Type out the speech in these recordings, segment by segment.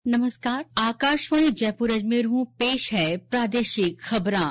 नमस्कार, आकाशवाणी जयपुर अजमेर हूँ। पेश है प्रादेशिक खबरां।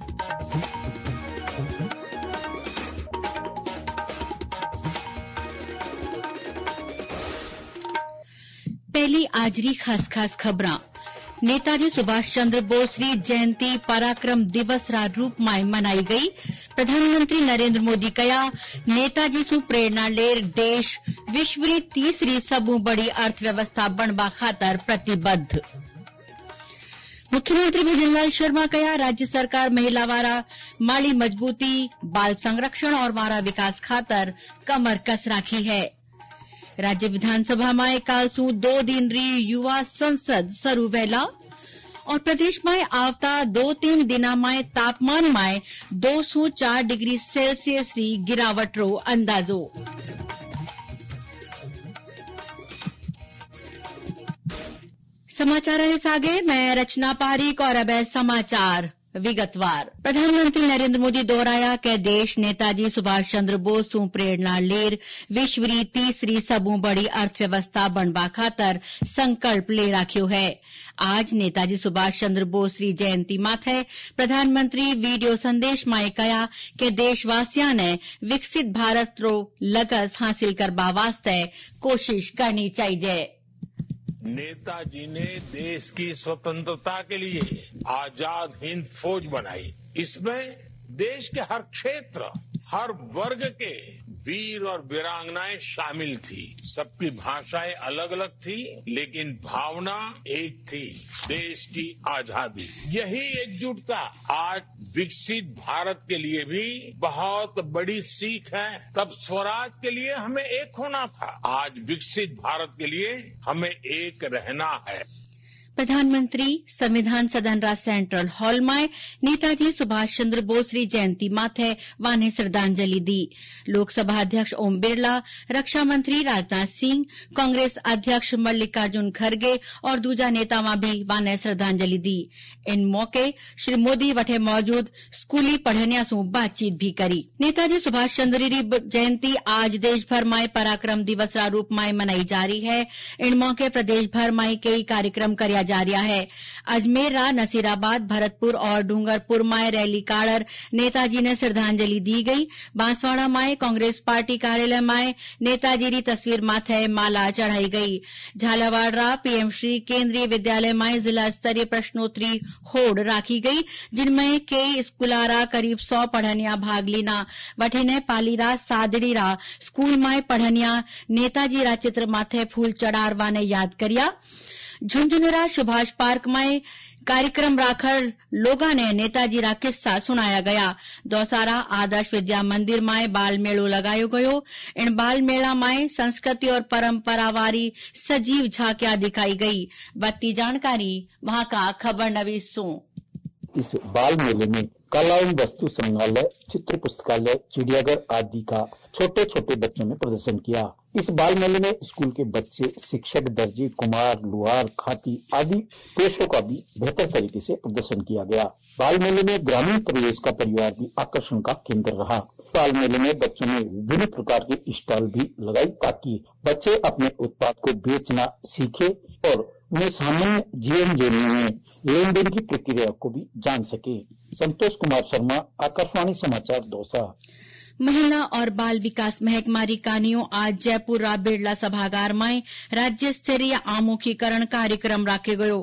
पहली आजरी खास खबरां। नेताजी सुभाष चंद्र बोस री जयंती पराक्रम दिवस रा रूप में मनाई गई। प्रधानमंत्री नरेंद्र मोदी कया नेताजी सु प्रेरणा लेर देश विश्व री तीसरी सबू बड़ी अर्थव्यवस्था बनवा खातर प्रतिबद्ध। मुख्यमंत्री भजनलाल शर्मा कया राज्य सरकार महिला वारा माली मजबूती, बाल संरक्षण और वारा विकास खातर कमर कस राखी है। राज्य विधानसभा में काल सु 2 दिन री युवा संसद शुरू वेला और प्रदेश में आवता 2-3 दिना में तापमान में 2 से 4 डिग्री सेल्सियस री गिरावट रो अंदाजो। समाचार है सागे, मैं रचना पारीक और अब समाचार विगतवार। प्रधानमंत्री नरेंद्र मोदी दोहराया कि देश नेताजी सुभाष चंद्र बोस सु प्रेरणा लेर विश्व री तीसरी सबू बड़ी अर्थव्यवस्था बनवा खातर संकल्प ले राख्यो है। आज नेताजी सुभाष चंद्र बोस री जयंती माथे प्रधानमंत्री वीडियो संदेश में कहा कि देशवासियों ने विकसित भारत रो लक्ष्य हासिल करवा वास्ते कोशिश करनी चाहिए। नेताजी ने देश की स्वतंत्रता के लिए आजाद हिंद फौज बनाई। इसमें देश के हर क्षेत्र, हर वर्ग के वीर और वीरांगनाएं शामिल थी। सबकी भाषाएं अलग अलग थी, लेकिन भावना एक थी, देश की आजादी। यही एकजुटता आज विकसित भारत के लिए भी बहुत बड़ी सीख है। तब स्वराज के लिए हमें एक होना था, आज विकसित भारत के लिए हमें एक रहना है। प्रधानमंत्री संविधान सदन रा सेंट्रल हॉल में नेताजी सुभाष चंद्र बोस री जयंती माथे वाने श्रद्धांजलि दी। लोकसभा अध्यक्ष ओम बिरला, रक्षा मंत्री राजनाथ सिंह, कांग्रेस अध्यक्ष मल्लिकार्जुन खड़गे और दूजा नेतावां भी वाने श्रद्धांजलि दी। इन मौके श्री मोदी वठे मौजूद स्कूली पढ़निया सु बातचीत भी करी। नेताजी सुभाष चंद्र री जयंती आज देश भर में पराक्रम दिवस रा रूप में मनाई जा रही है। इन मौके प्रदेश भर में कई कार्यक्रम कर्या जा रहा है। अजमेर, नसीराबाद, भरतपुर और डूंगरपुर में रैली काढ़र नेताजी ने श्रद्धांजलि दी गई। बांसवाड़ा में कांग्रेस पार्टी कार्यालय में नेताजी री तस्वीर माथे माला चढ़ाई गई। झालावाड़ पीएम श्री केंद्रीय विद्यालय में जिला स्तरीय प्रश्नोत्तरी होड़ राखी गई, जिनमें कई स्कूलारा करीब 100 पढ़निया भाग लीना। वठीने पालीरा सादड़ीरा स्कूल में पढ़निया नेताजी रा चित्र माथे फूल चढ़ारवा ने याद करिया। झुंझुनूरा सुभाष पार्क में कार्यक्रम राखर लोगा ने नेताजी रा किस्सा सुनाया गया। दौसारा आदर्श विद्या मंदिर में बाल मेलो लगायो गयो। इन बाल मेला में संस्कृति और परंपरा वारी सजीव झांकियां दिखाई गई। बत्ती जानकारी वहां का खबर नवीस सु। इस बाल मेले में कला एवं वस्तु संग्रहालय, चित्र पुस्तकालय, चिड़ियाघर आदि का छोटे छोटे बच्चों ने प्रदर्शन किया। इस बाल मेले में स्कूल के बच्चे, शिक्षक, दर्जी, कुम्हार, लुहार, खाती आदि पेशों का भी बेहतर तरीके से प्रदर्शन किया गया। बाल मेले में ग्रामीण परिवेश का परिवार भी आकर्षण का केंद्र रहा। बाल मेले में बच्चों ने विभिन्न प्रकार के स्टॉल भी लगाई ताकि बच्चे अपने उत्पाद को बेचना सीखे और उन्हें सामान्य जीवन जीने में लेन देन की प्रक्रिया को भी जान सके। संतोष कुमार शर्मा, आकाशवाणी समाचार, दौसा। महिला और बाल विकास महकमा री कानियों आज जयपुर रा बिरला सभागार में राज्य स्तरीय आमुखीकरण कार्यक्रम राखे गयो।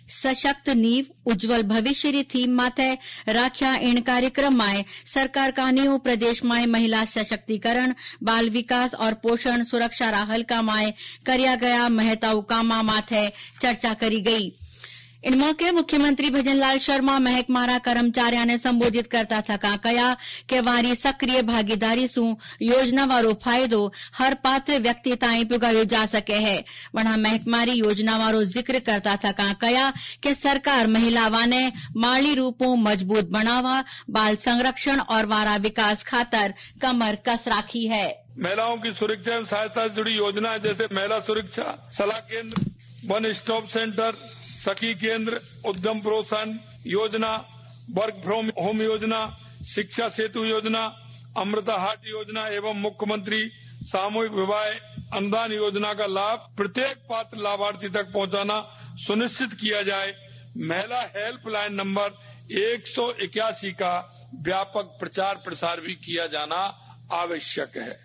सशक्त नींव उज्जवल भविष्य री थीम माथे राख्या इन कार्यक्रम में सरकार कानियों प्रदेश में महिला सशक्तिकरण, बाल विकास और पोषण सुरक्षा रा हल्का में कर्या गया महत्व कामा माथे चर्चा करी गई। इन मौके मुख्यमंत्री भजनलाल शर्मा महकमारा कर्मचारियों ने संबोधित करता थका कया कि वारी सक्रिय भागीदारी सु योजना वारो फायदो हर पात्र व्यक्ति ताई पुगायो जा सके है। वहां महकमारी योजना वारो जिक्र करता थका कया कि सरकार महिलावा ने माली रूपों मजबूत बनावा, बाल संरक्षण और वारा विकास खातर कमर कस राखी है। महिलाओं की सुरक्षा एवं सहायता से जुड़ी योजना जैसे महिला सुरक्षा सलाह केंद्र, वन स्टॉप सेंटर, सखी केंद्र, उद्यम प्रोत्साहन योजना, वर्क फ्रॉम होम योजना, शिक्षा सेतु योजना, अमृता हाट योजना एवं मुख्यमंत्री सामूहिक विवाह अनुदान योजना का लाभ प्रत्येक पात्र लाभार्थी तक पहुंचाना सुनिश्चित किया जाए। महिला हेल्पलाइन नंबर 181 का व्यापक प्रचार प्रसार भी किया जाना आवश्यक है।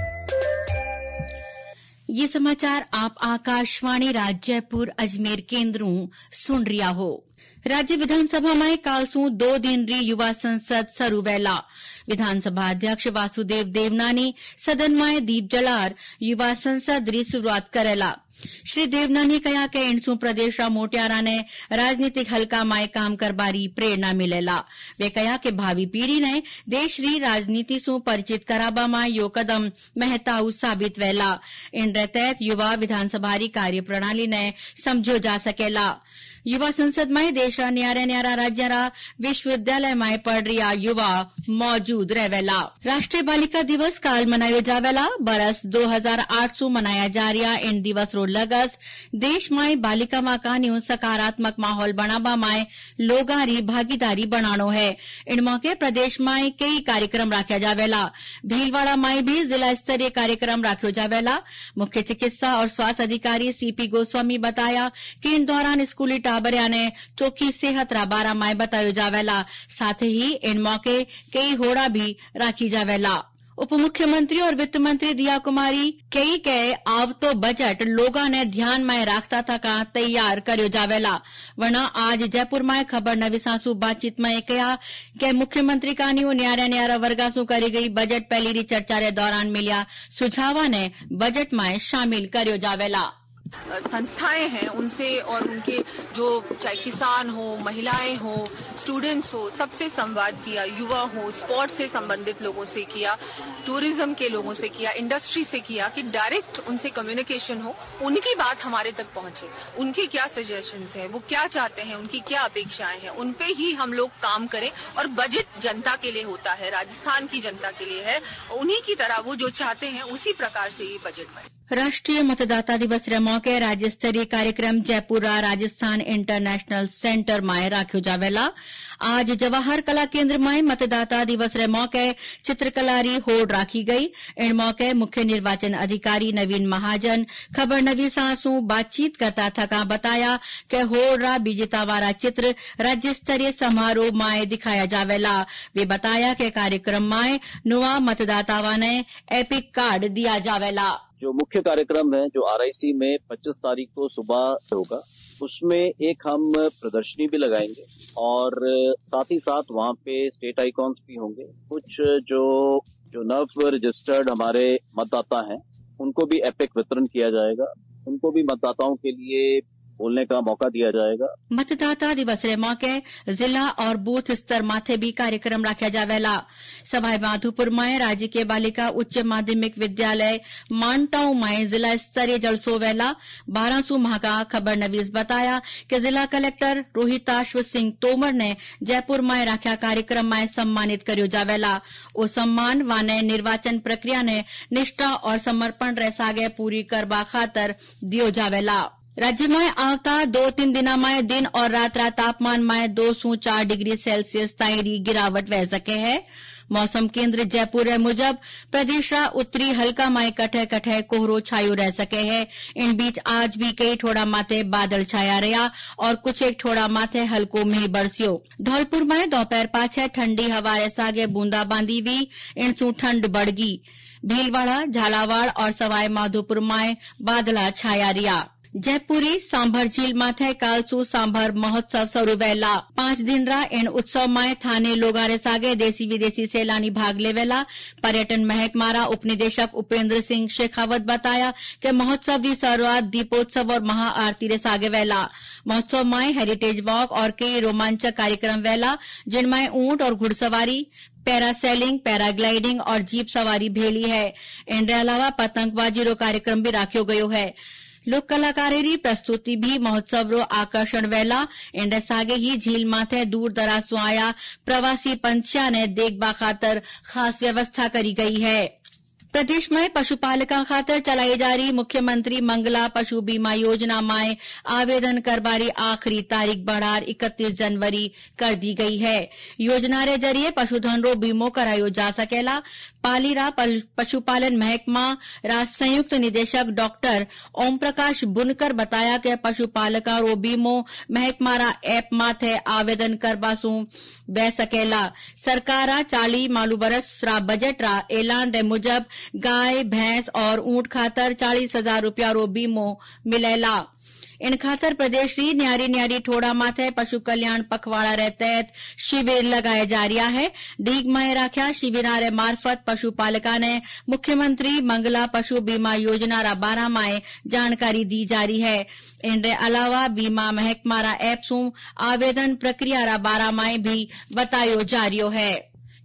ये समाचार आप आकाशवाणी जयपुर अजमेर केंद्रों सुन रिया हो। राज्य विधानसभा में कालसू 2 दिन री युवा संसद सरू वेला। विधानसभा अध्यक्ष वासुदेव देवनानी सदन में दीप जलार युवा संसद री शुरुआत करेला। श्री देवनानी कहा कि इनसू प्रदेश रा मोटियारा ने राजनीतिक हल्का में काम करबारी प्रेरणा मिलेला। वे कहा कि भावी पीढ़ी ने देश री राजनीति सू परिचित कराबा में यो कदम महत्व साबित वेला। इन तहत युवा विधानसभा री कार्यप्रणाली ने समझो जा सकेला। युवा संसद में देश रा न्यारा राज्य रा विश्वविद्यालय में पढ़ रिया युवा मौजूद रहेला। राष्ट्रीय बालिका दिवस काल मनायो जावेला। बरस 2008 सु मनाया जा रिया इन दिवस रो लगस देश में बालिका माकान्यू सकारात्मक माहौल बनाबा में लोगा री भागीदारी बनानो है। इन मौके प्रदेश में कई कार्यक्रम राख्या जावेला। भीलवाड़ा में भी जिला स्तरीय कार्यक्रम राख्यो जावेला। मुख्य चिकित्सा और स्वास्थ्य अधिकारी सीपी गोस्वामी बताया कि इन दौरान स्कूली टाबरिया ने चोखी सेहत रा बारा में बतायो जावेला। साथ ही इन मौके कई होड़ा भी राखी जावेला। उप मुख्यमंत्री और वित्त मंत्री दिया कुमारी कई के आवतो बजट लोगा ने ध्यान में राखता था का तैयार कर्यो जावेला। वरना आज जयपुर में खबर नविसासु बातचीत में कहा कि मुख्यमंत्री का न्यारा वर्गासु करी गई बजट पहली री चर्चा रे दौरान मिलिया सुझावा ने बजट में शामिल कर्यो जावेला। संस्थाएं हैं उनसे और उनके जो चाहे किसान हो, महिलाएं हो, स्टूडेंट्स हो, सबसे संवाद किया। युवा हो, स्पोर्ट्स से संबंधित लोगों से किया, टूरिज्म के लोगों से किया, इंडस्ट्री से किया कि डायरेक्ट उनसे कम्युनिकेशन हो, उनकी बात हमारे तक पहुंचे। उनके क्या सजेशंस हैं, वो क्या चाहते हैं, उनकी क्या अपेक्षाएं हैं, उन पे ही हम लोग काम करें। और बजट जनता के लिए होता है, राजस्थान की जनता के लिए है। उन्हीं की तरह वो जो चाहते हैं उसी प्रकार से ये बजट बने। राष्ट्रीय मतदाता दिवस रे मौके राज्य स्तरीय कार्यक्रम जयपुर राजस्थान इंटरनेशनल सेंटर में राख्यो जावेला। आज जवाहर कला केंद्र में मतदाता दिवस रे मौके चित्रकलारी होड़ राखी गई। इन मौके मुख्य निर्वाचन अधिकारी नवीन महाजन खबर नवीसासू बातचीत करता थका बताया कि होड़ रा विजेतावारा चित्र राज्य स्तरीय समारोह में दिखाया जावेला। वे बताया कि कार्यक्रम में नुआ मतदातावा ने एपिक कार्ड दिया जावेला। जो मुख्य कार्यक्रम है जो आरआईसी में 25 तारीख को सुबह होगा, उसमें एक हम प्रदर्शनी भी लगाएंगे और साथ ही साथ वहाँ पे स्टेट आइकॉन्स भी होंगे। कुछ जो नव रजिस्टर्ड हमारे मतदाता हैं उनको भी एपिक वितरण किया जाएगा। उनको भी मतदाताओं के लिए बोलने का मौका दिया जाएगा। मतदाता दिवस रे मौके जिला और बूथ स्तर माथे भी कार्यक्रम रखा जावेला। सवाई माधोपुर में राज्य के बालिका उच्च माध्यमिक विद्यालय मानटाऊ में जिला स्तरीय जलसो वेला। 12 माह का खबर नवीस बताया कि जिला कलेक्टर रोहिताश्व सिंह तोमर ने जयपुर में रखा कार्यक्रम में सम्मानित कर्यो जावेला। ओ सम्मान वाने निर्वाचन प्रक्रिया ने निष्ठा और समर्पण रे सागे पूरी करबा खातर दियो जावेला। राज्य में आवता 2-3 दिना में दिन और रात तापमान में 2 से 4 डिग्री सेल्सियस ताईं गिरावट वह सके है। मौसम केंद्र जयपुर मुजब प्रदेश उत्तरी हल्का में कठे कठे कोहरो छायो रह सके है। इन बीच आज भी कई ठोड़ा माथे बादल छाया रहा और कुछ एक ठोड़ा माथे हल्को मीह बरस्यो। धौलपुर में दोपहर पाछे ठंडी हवा सागे बूंदाबांदी हुई। इनसू ठंड बढ़ गई। भीलवाड़ा, झालावाड़ और सवाई माधोपुर में बादला छाया रहा। जयपुरी सांभर झील माथे कालसू सांभर महोत्सव शुरू वेला। 5 दिन रा इन उत्सव में थाने लोगारे सागे देसी विदेशी सैलानी भाग लेवेला। पर्यटन महकमारा उपनिदेशक उपेंद्र सिंह शेखावत बताया कि महोत्सव की शुरुआत दीपोत्सव और महाआरती रे सागे वेला। महोत्सव में हेरिटेज वॉक और कई रोमांचक कार्यक्रम वेला, जिनमें ऊंट और घुड़सवारी, पैरासेलिंग, पैराग्लाइडिंग और जीप सवारी भेली है। इनके अलावा पतंगबाजी रो कार्यक्रम भी राख्यो गयो है। लोक कलाकारेरी प्रस्तुति भी महोत्सव रो आकर्षण वेला। इंडे सागे ही झील माथे दूर दराज सु आया प्रवासी पंछिया ने देखबा खातर खास व्यवस्था करी गई है। प्रदेश में पशुपालका खातर चलाई जा रही मुख्यमंत्री मंगला पशु बीमा योजना में आवेदन करबारी आखिरी तारीख बढ़ार 31 जनवरी कर दी गई है। योजना रे जरिए पशुधन रो बीमो करायो जा सकेला। पालीरा पशुपालन महकमा रा संयुक्त निदेशक डॉक्टर ओम प्रकाश बुनकर बताया कि पशुपालका रो बीमो महकमा रा ऐप माथे आवेदन करबा सु बे सकेला। सरकारा 40 मालू बरस रा बजट रा ऐलान रे मुजब गाय भैंस और ऊंट खातर 40,000 रुपया रो बीमो मिलेला। इन खातर प्रदेश री न्यारी न्यारी ठोड़ा माथे पशु कल्याण पखवाड़ा रे तहत शिविर लगाया जा रहा है। डीग में राख्या शिविरा रे मार्फत पशुपालका ने मुख्यमंत्री मंगला पशु बीमा योजना रा बारा में जानकारी दी जा रही है। इनरे अलावा बीमा महकमा रा ऐप सु आवेदन प्रक्रिया रा बारा में भी बतायो जा रियो है।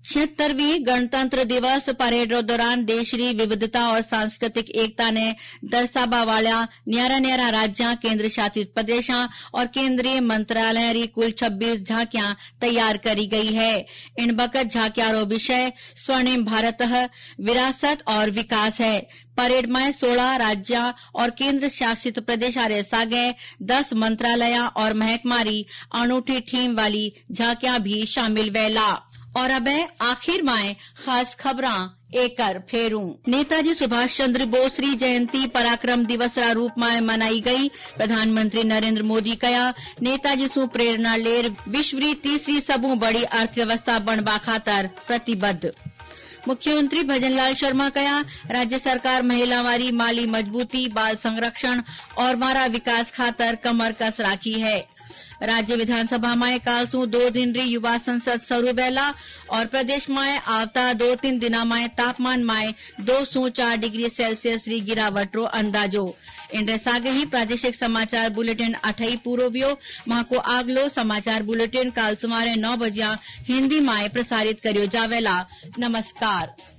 76वीं गणतंत्र दिवस परेड रो दौरान देश री विविधता और सांस्कृतिक एकता ने दर्शावा वाला न्यारा न्यारा राज्यां, केंद्र शासित प्रदेशां और केंद्रीय मंत्रालय री कुल 26 झांकियां तैयार करी गई है। इन बकत झांकियां रो विषय स्वर्णिम भारत विरासत और विकास है। परेड में 16 राज्य और केंद्र शासित प्रदेश रे सागे 10 मंत्रालय और महकमा री अनूठी थीम वाली झांकियां भी शामिल वेला। और अब आखिर में खास खबरां एकर फेरू। नेताजी सुभाष चंद्र बोस री जयंती पराक्रम दिवस रा रूप में मनाई गई। प्रधानमंत्री नरेंद्र मोदी कया नेताजी सु प्रेरणा लेर विश्व री तीसरी सबू बड़ी अर्थव्यवस्था बनवा खातर प्रतिबद्ध। मुख्यमंत्री भजनलाल शर्मा कया राज्य सरकार महिला वारी माली मजबूती, बाल संरक्षण और मारा विकास खातर कमर कस राखी है। राज्य विधानसभा में काल सु 2 दिन री युवा संसद शुरू वेला और प्रदेश में आवता 2-3 दिना में तापमान में 2 से 4 डिग्री सेल्सियस री गिरावट रो अंदाजो। इनरे सागे ही प्रादेशिक समाचार बुलेटिन अठई पूरो व्यो। माको आगलो समाचार बुलेटिन काल सुमारे 9 बजे हिंदी में प्रसारित करियो जावेला। नमस्कार।